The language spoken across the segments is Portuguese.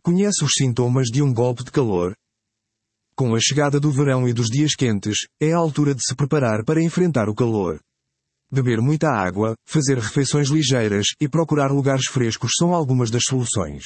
Conhece os sintomas de um golpe de calor? Com a chegada do verão e dos dias quentes, é a altura de se preparar para enfrentar o calor. Beber muita água, fazer refeições ligeiras e procurar lugares frescos são algumas das soluções.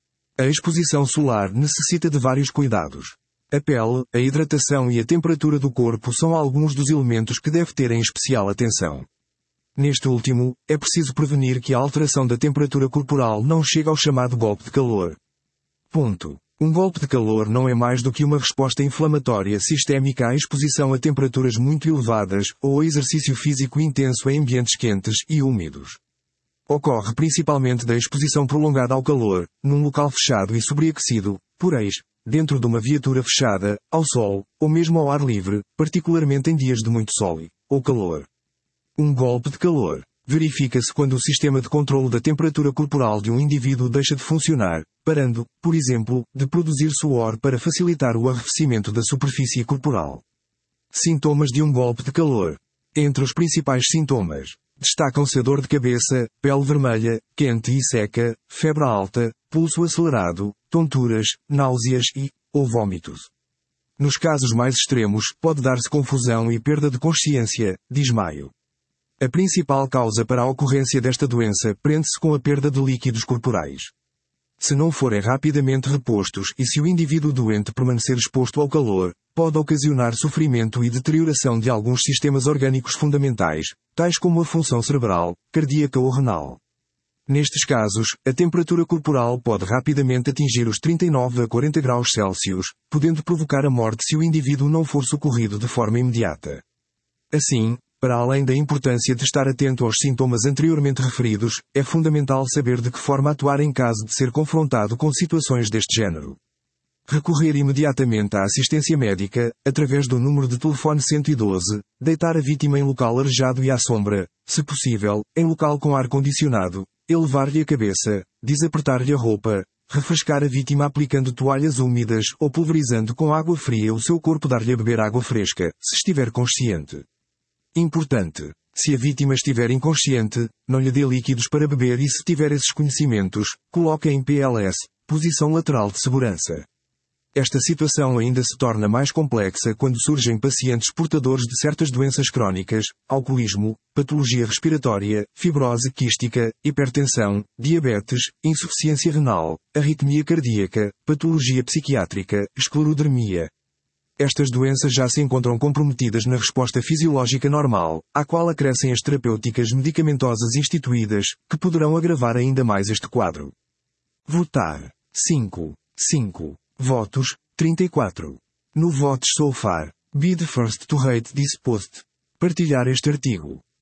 A exposição solar necessita de vários cuidados. A pele, a hidratação e a temperatura do corpo são alguns dos elementos que deve ter em especial atenção. Neste último, é preciso prevenir que a alteração da temperatura corporal não chegue ao chamado golpe de calor. Ponto. Um golpe de calor não é mais do que uma resposta inflamatória sistémica à exposição a temperaturas muito elevadas ou a exercício físico intenso em ambientes quentes e úmidos. Ocorre principalmente da exposição prolongada ao calor, num local fechado e sobreaquecido, por ex, dentro de uma viatura fechada, ao sol, ou mesmo ao ar livre, particularmente em dias de muito sol ou calor. Um golpe de calor verifica-se quando o sistema de controlo da temperatura corporal de um indivíduo deixa de funcionar, parando, por exemplo, de produzir suor para facilitar o arrefecimento da superfície corporal. Sintomas de um golpe de calor. Entre os principais sintomas, destacam-se a dor de cabeça, pele vermelha, quente e seca, febre alta, pulso acelerado, tonturas, náuseas ou vômitos. Nos casos mais extremos, pode dar-se confusão e perda de consciência, desmaio. A principal causa para a ocorrência desta doença prende-se com a perda de líquidos corporais. Se não forem rapidamente repostos e se o indivíduo doente permanecer exposto ao calor, pode ocasionar sofrimento e deterioração de alguns sistemas orgânicos fundamentais, tais como a função cerebral, cardíaca ou renal. Nestes casos, a temperatura corporal pode rapidamente atingir os 39 a 40 graus Celsius, podendo provocar a morte se o indivíduo não for socorrido de forma imediata. Assim, para além da importância de estar atento aos sintomas anteriormente referidos, é fundamental saber de que forma atuar em caso de ser confrontado com situações deste género. Recorrer imediatamente à assistência médica, através do número de telefone 112, deitar a vítima em local arejado e à sombra, se possível, em local com ar-condicionado, elevar-lhe a cabeça, desapertar-lhe a roupa, refrescar a vítima aplicando toalhas úmidas ou pulverizando com água fria o seu corpo, dar-lhe a beber água fresca, se estiver consciente. Importante. Se a vítima estiver inconsciente, não lhe dê líquidos para beber e se tiver esses conhecimentos, coloque-a em PLS, posição lateral de segurança. Esta situação ainda se torna mais complexa quando surgem pacientes portadores de certas doenças crónicas, alcoolismo, patologia respiratória, fibrose quística, hipertensão, diabetes, insuficiência renal, arritmia cardíaca, patologia psiquiátrica, esclerodermia. Estas doenças já se encontram comprometidas na resposta fisiológica normal, à qual acrescem as terapêuticas medicamentosas instituídas, que poderão agravar ainda mais este quadro. Votar. 5. Votos. 34. No Votes so far. Be the first to rate this post. Partilhar este artigo.